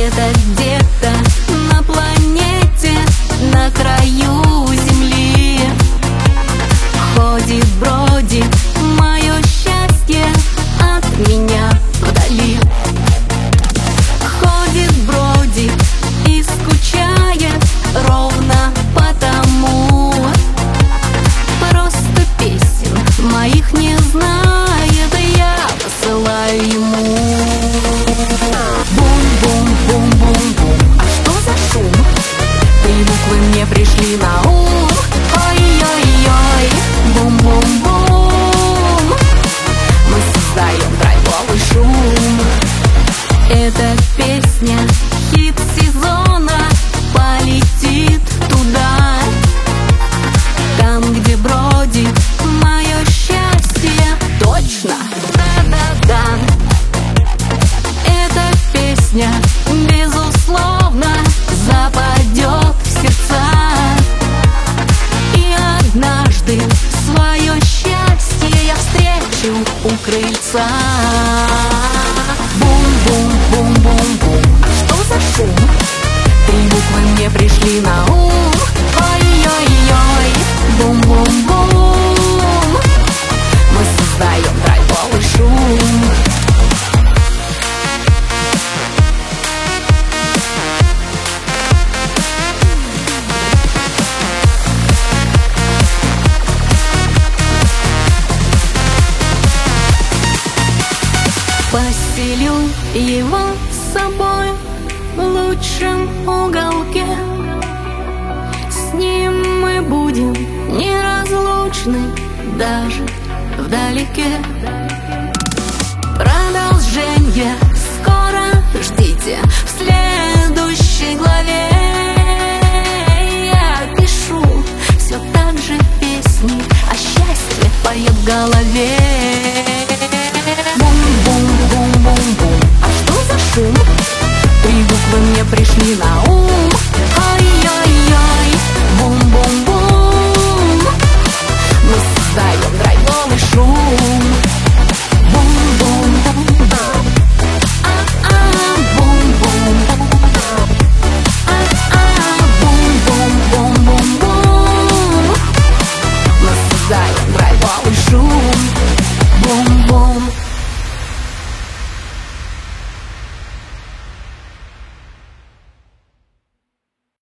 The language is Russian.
Это где-то на планете, на краю земли ходит, бродит мое счастье от меня вдали. Ходит, бродит и скучает ровно потому. Просто песен моих не знает, я посылаю ему. Бум-бум-бум-бум-бум. А что за шум? Три буквы мне пришли на ум. Ой-ой-ой. Бум-бум-бум. Мы создаем тайповый шум. Эта песня хит сезона, полетит туда, там, где бродит мое счастье. Точно, да-да-да. Эта песня, безусловно, западет в сердца, и однажды свое счастье я встречу у крыльца. Бум-бум-бум-бум-бум. А что за шум? Три буквы мне пришли на ум. Ой-ой-ой. Бум-бум-бум. Мы создаем тайповый шум. Поселю его с собой в лучшем уголке. С ним мы будем неразлучны даже вдалеке. Продолжение